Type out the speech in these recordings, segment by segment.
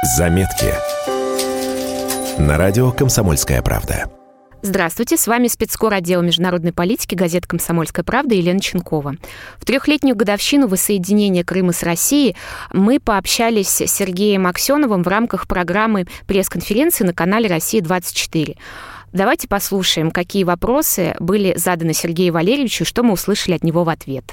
Заметки. На радио «Комсомольская правда». Здравствуйте, с вами спецкор отдела международной политики газеты «Комсомольская правда» Елена Ченкова. В 3-летнюю годовщину воссоединения Крыма с Россией мы пообщались с Сергеем Аксеновым в рамках программы пресс-конференции на канале «Россия-24». Давайте послушаем, какие вопросы были заданы Сергею Валерьевичу и что мы услышали от него в ответ.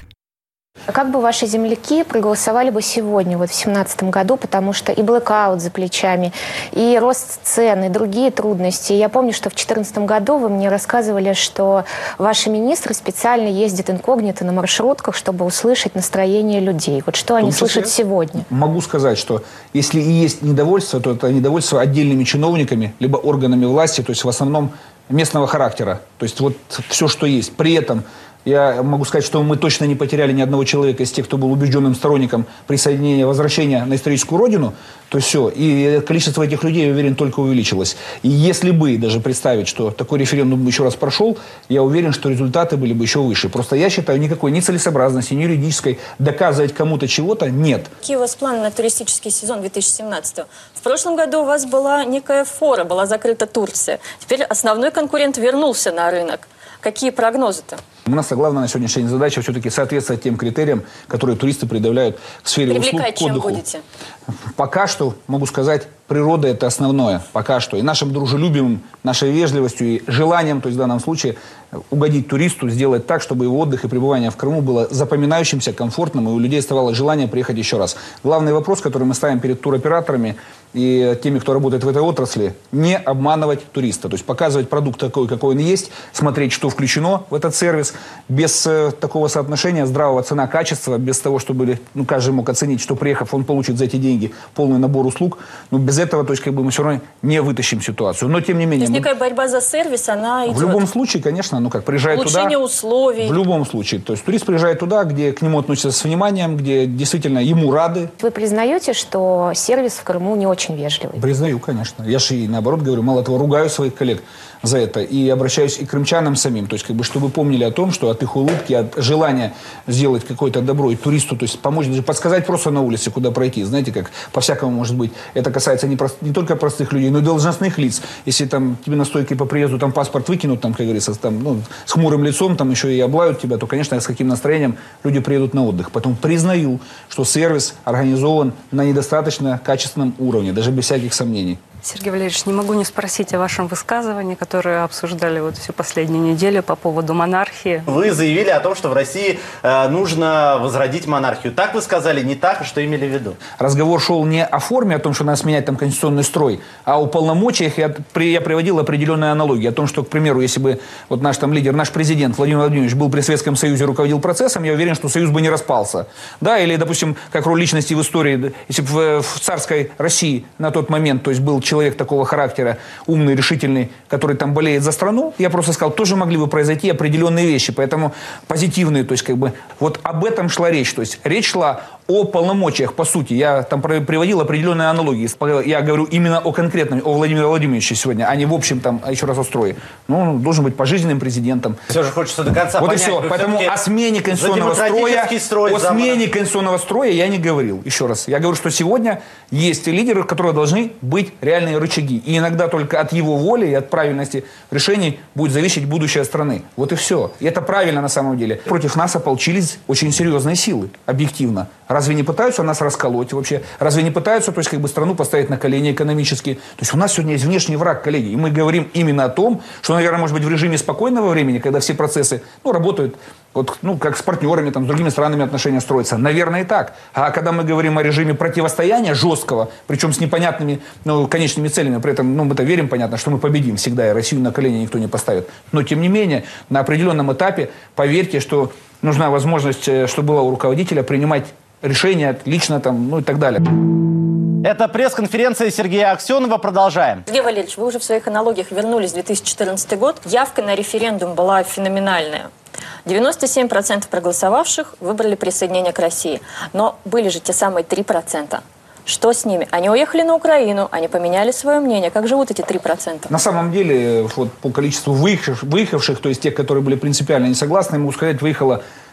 Как бы ваши земляки проголосовали бы сегодня, в 2017 году, потому что и блэкаут за плечами, и рост цен, и другие трудности. Я помню, что в 2014 году вы мне рассказывали, что ваши министры специально ездят инкогнито на маршрутках, чтобы услышать настроение людей. Вот что они слышат сегодня? Могу сказать, что если и есть недовольство, то это недовольство отдельными чиновниками, либо органами власти, то есть в основном местного характера. То есть вот все, что есть. При этом я могу сказать, что мы точно не потеряли ни одного человека из тех, кто был убежденным сторонником присоединения, возвращения на историческую родину, то все. И количество этих людей, я уверен, только увеличилось. И если бы даже представить, что такой референдум еще раз прошел, я уверен, что результаты были бы еще выше. Просто я считаю, никакой ни целесообразности, ни юридической доказывать кому-то чего-то нет. Какие у вас планы на туристический сезон 2017? В прошлом году у вас была некая фора, была закрыта Турция. Теперь основной конкурент вернулся на рынок. Какие прогнозы-то? У нас главная на сегодняшний день задача все-таки соответствовать тем критериям, которые туристы предъявляют к сфере услуг, к отдыху. Будете? Пока что, могу сказать, природа – это основное. Пока что. И нашим дружелюбием, нашей вежливостью и желанием, то есть в данном случае, угодить туристу, сделать так, чтобы его отдых и пребывание в Крыму было запоминающимся, комфортным, и у людей оставалось желание приехать еще раз. Главный вопрос, который мы ставим перед туроператорами и теми, кто работает в этой отрасли, не обманывать туриста. То есть показывать продукт такой, какой он есть, смотреть, что включено в этот сервис, без такого соотношения здравого цена-качество, без того, чтобы каждый мог оценить, что приехав, он получит за эти деньги полный набор услуг. Но без этого, то есть, мы все равно не вытащим ситуацию. Но тем не менее... То есть некая борьба за сервис, она идет? В любом случае, конечно, приезжает туда... Улучшение условий. В любом случае. То есть турист приезжает туда, где к нему относятся с вниманием, где действительно ему рады. Вы признаете, что сервис в Крыму не очень вежливый? Признаю, конечно. Я же и наоборот говорю, мало того, ругаю своих коллег за это. И обращаюсь и к крымчанам самим. То есть, чтобы помнили о том, что от их улыбки, от желания сделать какое-то добро и туристу, то есть помочь, даже подсказать просто на улице, куда пройти. Знаете, как по-всякому может быть. Это касается не только простых людей, но и должностных лиц. Если там тебе на стойке по приезду там паспорт выкинут, там, как говорится, там, с хмурым лицом, там еще и облают тебя, то, конечно, с каким настроением люди приедут на отдых. Потом признаю, что сервис организован на недостаточно качественном уровне, даже без всяких сомнений. Сергей Валерьевич, не могу не спросить о вашем высказывании, которое обсуждали всю последнюю неделю по поводу монархии. Вы заявили о том, что в России нужно возродить монархию. Так вы сказали, не так, что имели в виду? Разговор шел не о форме, о том, что надо сменять там конституционный строй, а о полномочиях. Я приводил определенные аналогии. О том, что, к примеру, если бы наш там лидер, наш президент Владимир Владимирович был при Советском Союзе, руководил процессом, я уверен, что Союз бы не распался. Да, или, допустим, как роль личности в истории, если бы в царской России на тот момент, то есть был человек такого характера, умный, решительный, который там болеет за страну, я просто сказал, тоже могли бы произойти определенные вещи. Поэтому позитивные, то есть об этом шла речь. То есть речь шла о полномочиях, по сути. Я там приводил определенные аналогии. Я говорю именно о конкретном, о Владимире Владимировиче сегодня, а не в общем, еще раз о строе. Он должен быть пожизненным президентом. Все же хочется до конца понять. И все. Поэтому о смене конституционного строя я не говорил. Еще раз. Я говорю, что сегодня есть лидеры, которые должны быть реальные рычаги. И иногда только от его воли и от правильности решений будет зависеть будущее страны. Вот и все. И это правильно на самом деле. Против нас ополчились очень серьезные силы, объективно. Разве не пытаются нас расколоть вообще? Разве не пытаются, то есть, страну поставить на колени экономически? То есть у нас сегодня есть внешний враг, коллеги. И мы говорим именно о том, что, наверное, может быть, в режиме спокойного времени, когда все процессы, работают, как с партнерами, с другими странами отношения строятся. Наверное, и так. А когда мы говорим о режиме противостояния жесткого, причем с непонятными, конечными целями, при этом, мы-то верим, понятно, что мы победим всегда, и Россию на колени никто не поставит. Но, тем не менее, на определенном этапе, поверьте, что нужна возможность, что было у руководителя, принимать решения лично и так далее. Это пресс-конференция Сергея Аксенова. Продолжаем. Сергей Валерьевич, вы уже в своих аналогиях вернулись в 2014 год. Явка на референдум была феноменальная. 97% проголосовавших выбрали присоединение к России. Но были же те самые 3%. Что с ними? Они уехали на Украину, они поменяли свое мнение. Как живут эти 3%? На самом деле, по количеству выехавших, то есть тех, которые были принципиально не согласны, могу сказать, выехало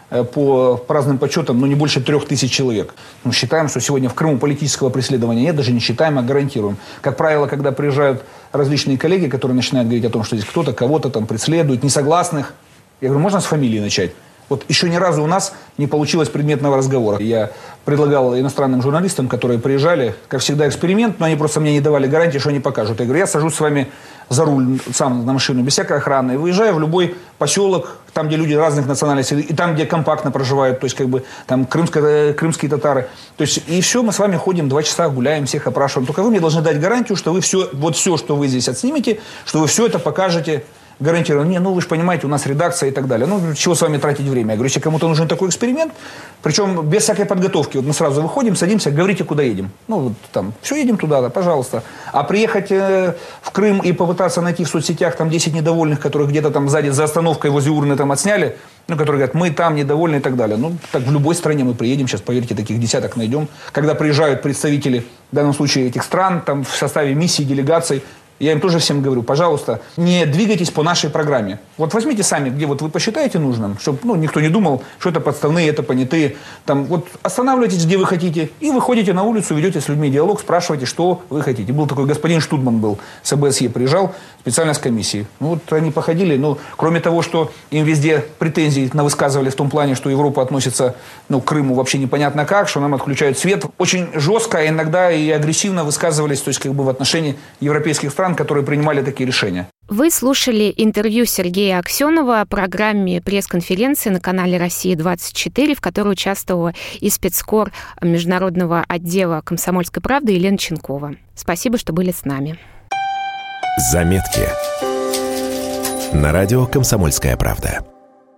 по разным подсчетам, не больше 3000 человек. Считаем, что сегодня в Крыму политического преследования нет, даже не считаем, а гарантируем. Как правило, когда приезжают различные коллеги, которые начинают говорить о том, что здесь кто-то кого-то там преследует, несогласных, я говорю, можно с фамилии начать? Вот еще ни разу у нас не получилось предметного разговора. Я предлагал иностранным журналистам, которые приезжали, как всегда, эксперимент, но они просто мне не давали гарантии, что они покажут. Я говорю, я сажусь с вами за руль, сам на машину, без всякой охраны, и выезжаю в любой поселок, там, где люди разных национальностей, и там, где компактно проживают, то есть, там крымские татары. То есть, и все, мы с вами ходим 2 часа, гуляем, всех опрашиваем. Только вы мне должны дать гарантию, что вы все, что вы здесь отснимете, что вы все это покажете. Гарантированно. Вы же понимаете, у нас редакция и так далее. Чего с вами тратить время? Я говорю, если кому-то нужен такой эксперимент, причем без всякой подготовки. Мы сразу выходим, садимся, говорите, куда едем. Все, едем туда, да, пожалуйста. А приехать в Крым и попытаться найти в соцсетях 10 недовольных, которых где-то там сзади за остановкой возле урны отсняли, которые говорят, мы там недовольны и так далее. Так в любой стране мы приедем, сейчас, поверьте, таких десяток найдем. Когда приезжают представители, в данном случае, этих стран, там в составе миссий, делегаций, я им тоже всем говорю, пожалуйста, не двигайтесь по нашей программе. Возьмите сами, где вы посчитаете нужным, чтобы никто не думал, что это подставные, это понятые. Останавливайтесь, где вы хотите, и выходите на улицу, ведете с людьми диалог, спрашиваете, что вы хотите. Был такой господин Штудман, с ОБСЕ приезжал, специально с комиссией. Они походили, кроме того, что им везде претензии навысказывали в том плане, что Европа относится к Крыму вообще непонятно как, что нам отключают свет. Очень жестко, а иногда и агрессивно высказывались, то есть в отношении европейских стран, которые принимали такие решения. Вы слушали интервью Сергея Аксенова о программе пресс-конференции на канале «Россия-24», в которой участвовала и спецкор международного отдела «Комсомольской правды» Елена Ченкова. Спасибо, что были с нами. Заметки на радио «Комсомольская правда».